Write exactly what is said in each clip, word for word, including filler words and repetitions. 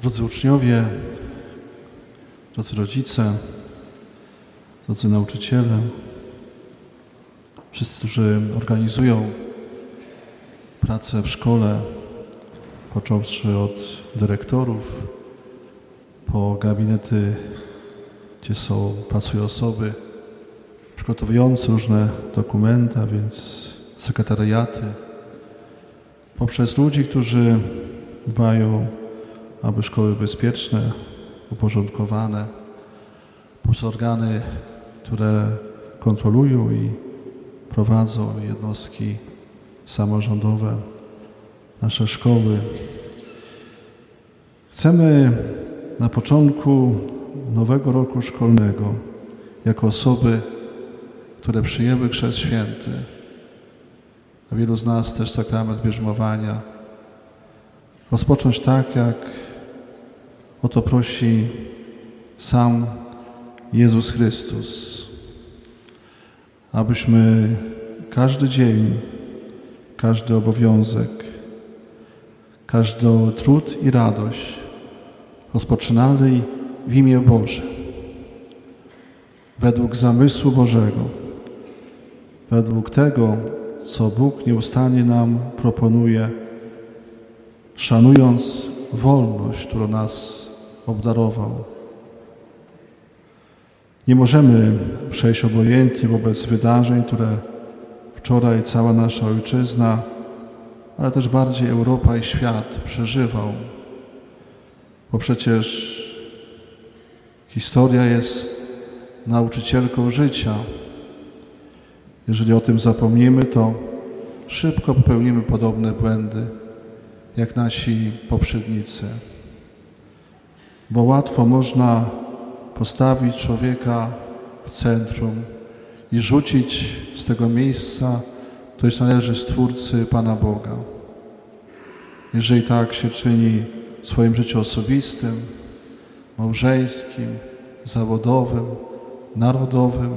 Drodzy uczniowie, drodzy rodzice, drodzy nauczyciele, wszyscy, którzy organizują pracę w szkole, począwszy od dyrektorów, po gabinety, gdzie są, pracują osoby przygotowujące różne dokumenty, a więc sekretariaty, poprzez ludzi, którzy dbają, aby szkoły były bezpieczne, uporządkowane, poprzez organy, które kontrolują i prowadzą jednostki samorządowe, nasze szkoły. Chcemy na początku nowego roku szkolnego, jako osoby, które przyjęły Chrzest Święty, a wielu z nas też sakrament bierzmowania, rozpocząć tak, jak o to prosi sam Jezus Chrystus, abyśmy każdy dzień, każdy obowiązek, każdy trud i radość rozpoczynali w imię Boże, według zamysłu Bożego, według tego, co Bóg nieustannie nam proponuje, szanując wolność, którą nas obdarował. Nie możemy przejść obojętnie wobec wydarzeń, które wczoraj cała nasza ojczyzna, ale też bardziej Europa i świat przeżywał. Bo przecież historia jest nauczycielką życia. Jeżeli o tym zapomnimy, to szybko popełnimy podobne błędy, jak nasi poprzednicy. Bo łatwo można postawić człowieka w centrum i rzucić z tego miejsca, które należy Stwórcy Pana Boga. Jeżeli tak się czyni w swoim życiu osobistym, małżeńskim, zawodowym, narodowym,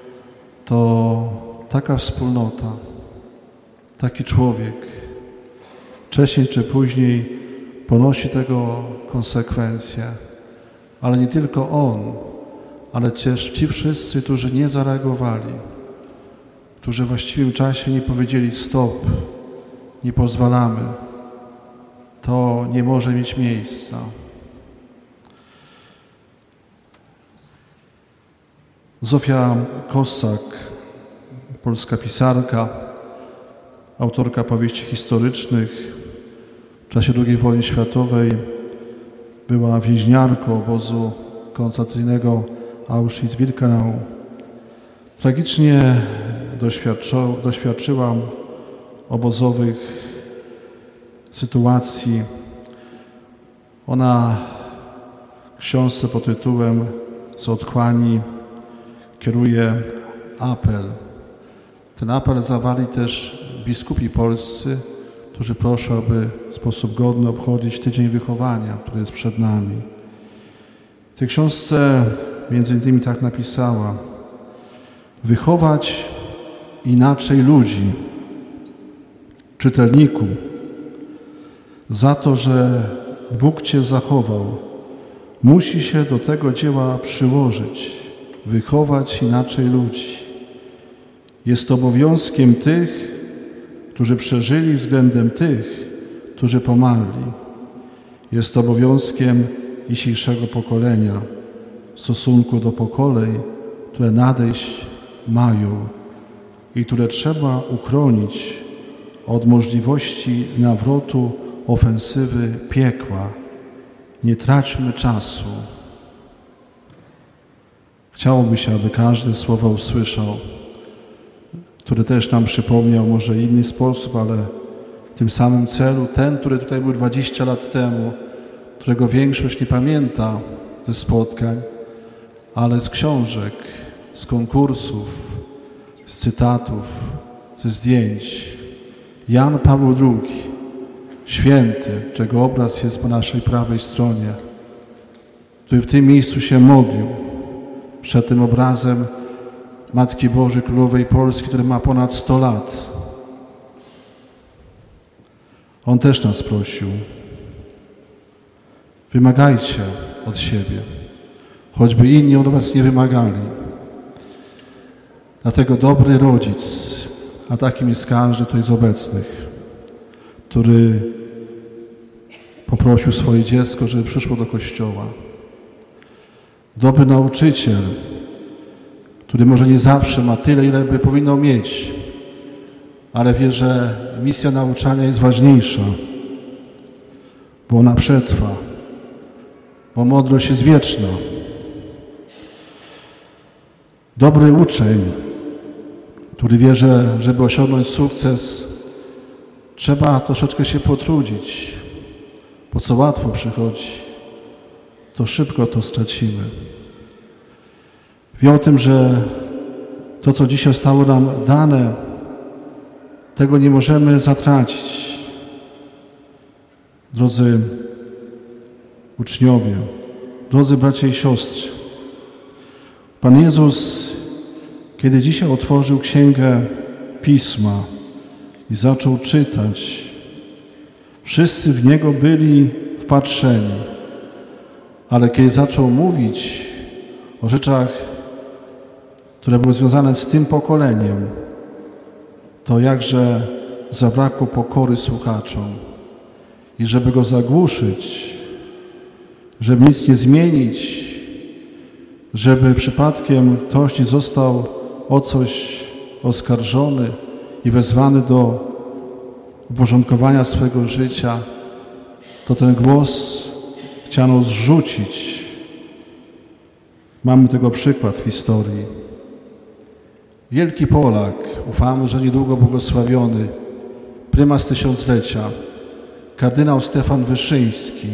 to taka wspólnota, taki człowiek wcześniej czy później ponosi tego konsekwencje. Ale nie tylko on, ale też ci wszyscy, którzy nie zareagowali, którzy w właściwym czasie nie powiedzieli stop, nie pozwalamy. To nie może mieć miejsca. Zofia Kossak, polska pisarka, autorka powieści historycznych, w czasie drugiej wojny światowej była więźniarką obozu koncentracyjnego Auschwitz-Birkenau. Tragicznie doświadczyła obozowych sytuacji. Ona w książce pod tytułem Z otchłani kieruje apel. Ten apel zawali też biskupi polscy, którzy proszą, aby w sposób godny obchodzić Tydzień Wychowania, który jest przed nami. W tej książce między innymi tak napisała: wychować inaczej ludzi, czytelniku, za to, że Bóg Cię zachował, musi się do tego dzieła przyłożyć, wychować inaczej ludzi. Jest obowiązkiem tych, którzy przeżyli względem tych, którzy pomarli. Jest obowiązkiem dzisiejszego pokolenia w stosunku do pokoleń, które nadejść mają i które trzeba uchronić od możliwości nawrotu ofensywy piekła. Nie traćmy czasu. Chciałoby się, aby każde słowo usłyszał, który też nam przypomniał może inny sposób, ale w tym samym celu, ten, który tutaj był dwadzieścia lat temu, którego większość nie pamięta ze spotkań, ale z książek, z konkursów, z cytatów, ze zdjęć. Jan Paweł drugi, święty, czego obraz jest po naszej prawej stronie, który w tym miejscu się modlił przed tym obrazem Matki Bożej Królowej Polski, który ma ponad sto lat. On też nas prosił: Wymagajcie od siebie, choćby inni od was nie wymagali. Dlatego dobry rodzic, a takim jest każdy tutaj z obecnych, który poprosił swoje dziecko, żeby przyszło do kościoła. Dobry nauczyciel, który może nie zawsze ma tyle, ile by powinno mieć, ale wie, że misja nauczania jest ważniejsza, bo ona przetrwa, bo mądrość jest wieczna. Dobry uczeń, który wie, że żeby osiągnąć sukces, trzeba troszeczkę się potrudzić, bo co łatwo przychodzi, to szybko to stracimy. Wie o tym, że to, co dzisiaj zostało nam dane, tego nie możemy zatracić. Drodzy uczniowie, drodzy bracia i siostry, Pan Jezus, kiedy dzisiaj otworzył Księgę Pisma i zaczął czytać, wszyscy w Niego byli wpatrzeni, ale kiedy zaczął mówić o rzeczach, które były związane z tym pokoleniem, to jakże zabrakło pokory słuchaczom. I żeby Go zagłuszyć, żeby nic nie zmienić, żeby przypadkiem ktoś nie został o coś oskarżony i wezwany do uporządkowania swego życia, to ten głos chciano zrzucić. Mamy tego przykład w historii. Wielki Polak, ufamy, że niedługo błogosławiony, prymas tysiąclecia, kardynał Stefan Wyszyński,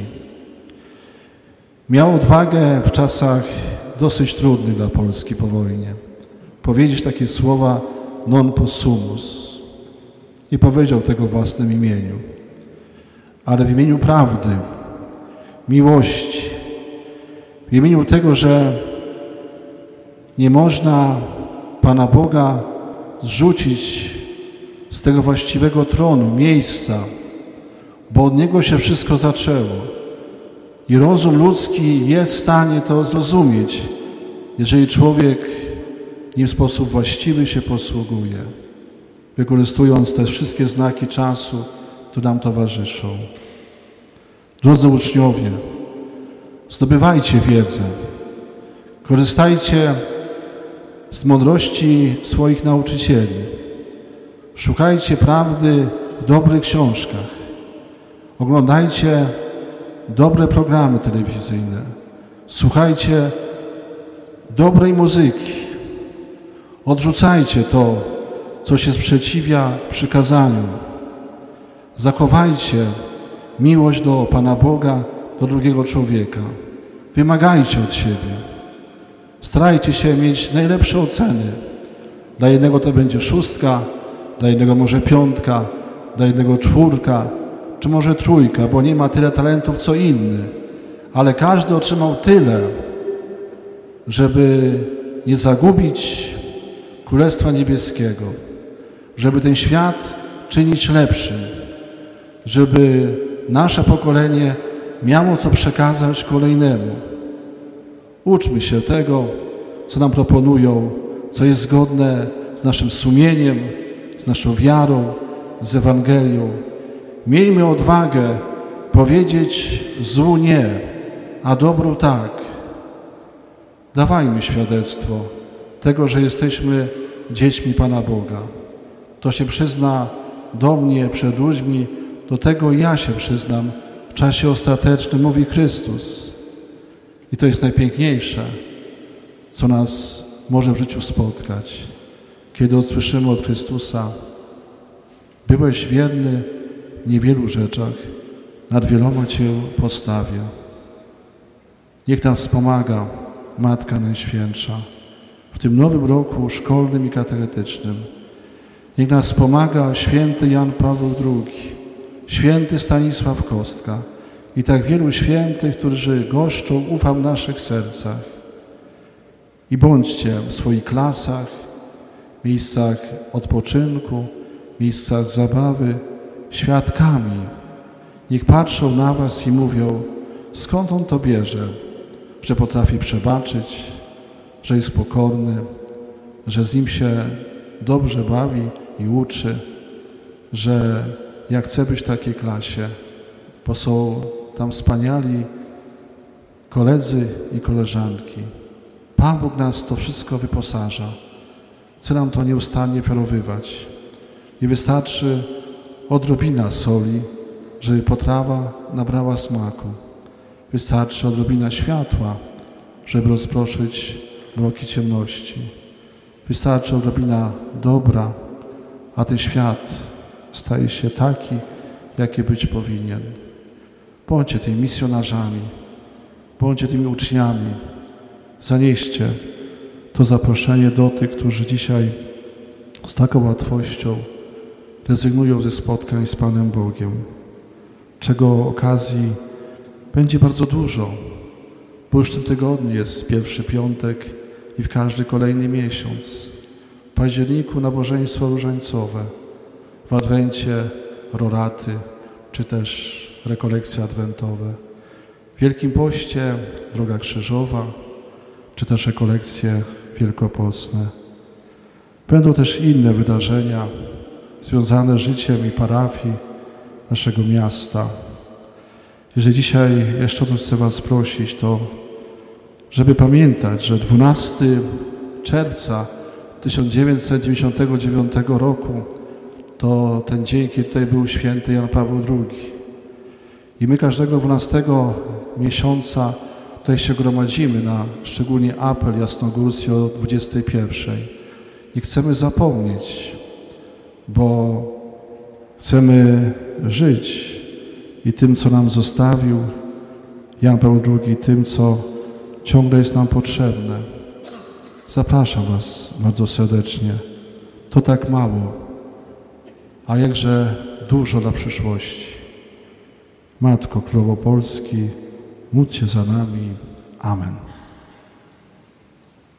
miał odwagę w czasach dosyć trudnych dla Polski po wojnie powiedzieć takie słowa non possumus. Nie powiedział tego w własnym imieniu, ale w imieniu prawdy, miłości, w imieniu tego, że nie można Pana Boga zrzucić z tego właściwego tronu, miejsca, bo od Niego się wszystko zaczęło. I rozum ludzki jest w stanie to zrozumieć, jeżeli człowiek nim w sposób właściwy się posługuje, wykorzystując te wszystkie znaki czasu, które nam towarzyszą. Drodzy uczniowie, zdobywajcie wiedzę, korzystajcie z mądrości swoich nauczycieli, szukajcie prawdy w dobrych książkach, oglądajcie dobre programy telewizyjne, słuchajcie dobrej muzyki, odrzucajcie to, co się sprzeciwia przykazaniu. Zachowajcie miłość do Pana Boga, do drugiego człowieka. Wymagajcie od siebie. Starajcie się mieć najlepsze oceny. Dla jednego to będzie szóstka, dla jednego może piątka, dla jednego czwórka, czy może trójka, bo nie ma tyle talentów, co inny. Ale każdy otrzymał tyle, żeby nie zagubić Królestwa Niebieskiego, żeby ten świat czynić lepszym, żeby nasze pokolenie miało co przekazać kolejnemu. Uczmy się tego, co nam proponują, co jest zgodne z naszym sumieniem, z naszą wiarą, z Ewangelią. Miejmy odwagę powiedzieć złu nie, a dobru tak. Dawajmy świadectwo tego, że jesteśmy dziećmi Pana Boga. To się przyzna do mnie przed ludźmi, do tego ja się przyznam w czasie ostatecznym, mówi Chrystus. I to jest najpiękniejsze, co nas może w życiu spotkać, kiedy usłyszymy od Chrystusa: byłeś wierny w niewielu rzeczach, nad wieloma Cię postawię. Niech nas wspomaga Matka Najświętsza w tym nowym roku szkolnym i katechetycznym. Niech nas wspomaga święty Jan Paweł drugi, święty Stanisław Kostka i tak wielu świętych, którzy goszczą, ufam, w naszych sercach. I bądźcie w swoich klasach, miejscach odpoczynku, miejscach zabawy świadkami. Niech patrzą na was i mówią: skąd On to bierze, że potrafi przebaczyć, że jest pokorny, że z Nim się dobrze bawi i uczy, że ja chcę być w takiej klasie, bo są tam wspaniali koledzy i koleżanki. Pan Bóg nas to wszystko wyposaża. Chce nam to nieustannie ofiarowywać. I wystarczy odrobina soli, żeby potrawa nabrała smaku. Wystarczy odrobina światła, żeby rozproszyć mroki ciemności. Wystarczy odrobina dobra, a ten świat staje się taki, jaki być powinien. Bądźcie tymi misjonarzami, bądźcie tymi uczniami. Zanieście to zaproszenie do tych, którzy dzisiaj z taką łatwością rezygnują ze spotkań z Panem Bogiem, czego okazji będzie bardzo dużo, bo już w tym tygodniu jest pierwszy piątek i w każdy kolejny miesiąc. W październiku nabożeństwo różańcowe, w Adwencie roraty, czy też rekolekcje adwentowe. W Wielkim Poście Droga Krzyżowa, czy też rekolekcje wielkopostne. Będą też inne wydarzenia związane z życiem i parafii naszego miasta. Jeżeli dzisiaj jeszcze o to chcę Was prosić, to żeby pamiętać, że dwunastego czerwca tysiąc dziewięćset dziewięćdziesiątego dziewiątego roku to ten dzień, kiedy tutaj był święty Jan Paweł drugi. I my każdego dwunastego miesiąca tutaj się gromadzimy na szczególnie apel jasnogórski o dwudziestej pierwszej. Nie chcemy zapomnieć, bo chcemy żyć i tym, co nam zostawił Jan Paweł drugi, tym, co ciągle jest nam potrzebne. Zapraszam Was bardzo serdecznie. To tak mało, a jakże dużo dla przyszłości. Matko Królowo Polski, módl się za nami. Amen.